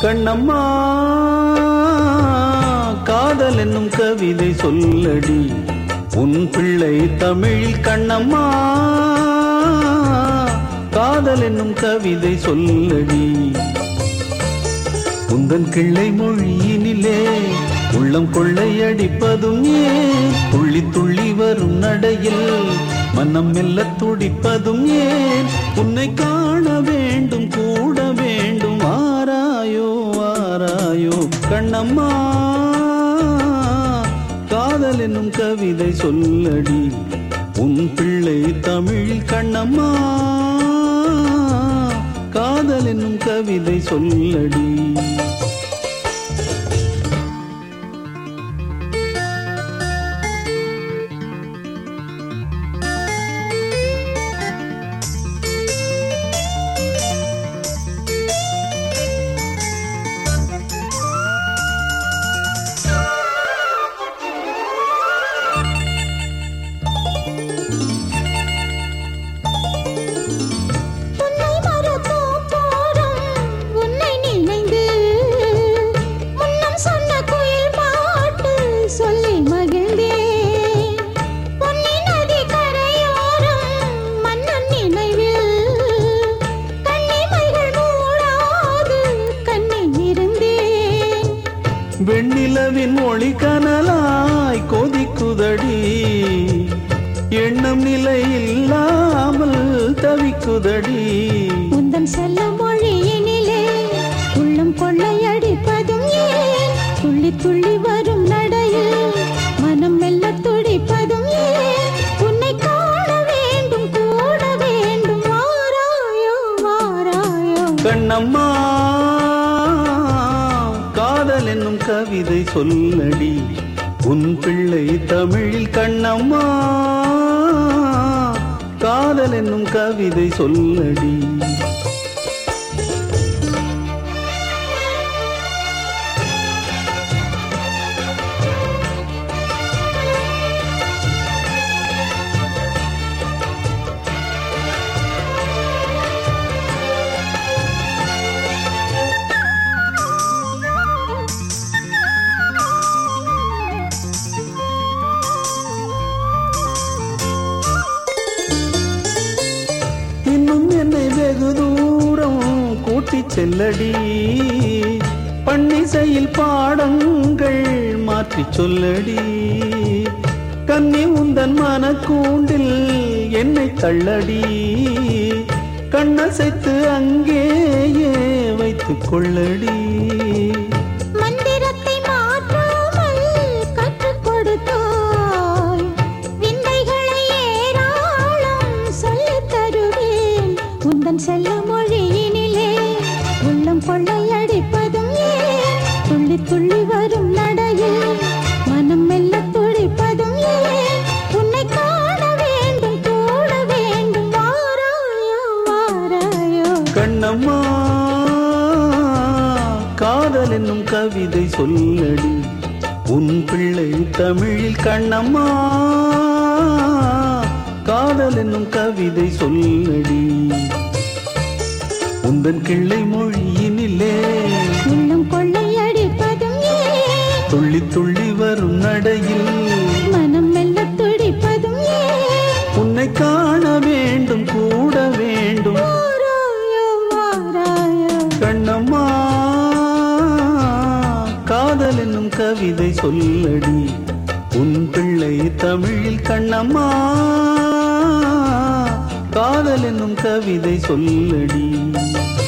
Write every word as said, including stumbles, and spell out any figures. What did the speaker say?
கண்ணம்மா காதல் என்னும் கவிதை சொல்லடி உன் பிள்ளை தமிழில். கண்ணம்மா காதல் என்னும் கவிதை சொல்லடி உந்தன் கிள்ளை மொழியினிலே உள்ளம் கொள்ளையடிப்பதும் ஏன், துள்ளி துள்ளி வரும் நடையில் மனம் மெல்ல துடிப்பதும் ஏன், உன்னை காண வேண்டும் கூட வேண்டும் ஆராயோ ஆராயோ. கண்ணம்மா காதல் என்னும் கவிதை சொல்லடி உன் பிள்ளை தமிழில். கண்ணம்மா காதல் என்னும் கவிதை சொல்லடி. வெண்ணிலவின் ஒளி கனலாய் கொதிக்குதடி, எண்ணம் நிலை இல்லாமல் தவிக்குதடி. உந்தன் செல்ல மொழியினிலே உள்ளம் கொள்ளையடிப்பதும் ஏன், துள்ளி துள்ளி வரும் நடையில் மனம் மெல்ல துடிப்பதும் ஏன், உன்னை காண வேண்டும் கூட வேண்டும் வாராயோ வாராயோ. கண்ணம்மா காதல் என்னும் கவிதை சொல்லடி உன் பிள்ளை தமிழில். கண்ணம்மா காதல் என்னும் கவிதை சொல்லடி. என்னை வெகு தூரம் கூட்டி செல்லடி, பன்னிசையில் பாடங்கள் மாற்றி சொல்லடி. கன்னி உந்தன் மனக்கூண்டில் என்னை தள்ளடி, கண்ணசைத்து அங்கேயே வைத்துக் கொள்ளடி. மந்திரத்தை மாற்றாமல் கற்றுக் கொடுத்தாய், விந்தைகளை ஏராளம் சொல்லித் தருவேன். உந்தன் செல்ல மொழியினிலே உள்ளம் கொள்ளையடிப்பதும் ஏன், துள்ளி துள்ளி வரும் நடையில் மனம் மெல்ல துடிப்பதும் ஏன், உன்னை காண வேண்டும் கூட வேண்டும் வாராயோ வாராயோ. கண்ணம்மா காதல் என்னும் கவிதை சொல்லடி உன் பிள்ளை தமிழில். கண்ணம்மா காதல் என்னும் கவிதை சொல்லடி உந்தன் கிள்ளை மொழியினிலே உள்ளம் கொள்ளையடிப்பதும் ஏன், துள்ளி துள்ளி வரும் நடையில் மனம் மெல்ல துடிப்பதும் ஏன், உன்னை காண வேண்டும் கூட வேண்டும் வாராயோ வாராயோ. கண்ணம்மா காதல் என்னும் கவிதை சொல்லடி உன் பிள்ளை தமிழில். கண்ணம்மா காதல் என்னும் கவிதை சொல்லடி.